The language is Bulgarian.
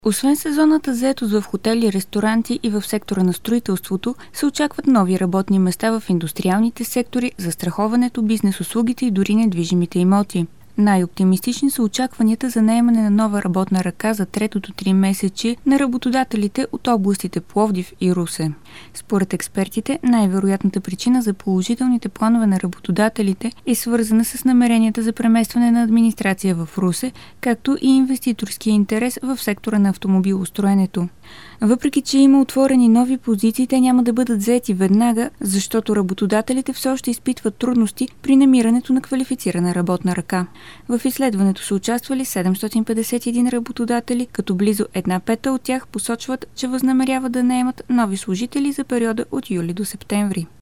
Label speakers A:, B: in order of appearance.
A: Освен сезонната заетост в хотели, ресторанти и в сектора на строителството, се очакват нови работни места в индустриалните сектори, застраховането, бизнес-услугите и дори недвижимите имоти. Най-оптимистични са очакванията за наемане на нова работна ръка за третото 3-месечие на работодателите от областите Пловдив и Русе. Според експертите, най-вероятната причина за положителните планове на работодателите е свързана с намеренията за преместване на администрация в Русе, както и инвеститорския интерес в сектора на автомобилостроенето. Въпреки че има отворени нови позиции, те няма да бъдат заети веднага, защото работодателите все още изпитват трудности при намирането на квалифицирана работна ръка. В изследването са участвали 751 работодатели, като близо 1/5 от тях посочват, че възнамеряват да наемат нови служители за периода от юли до септември.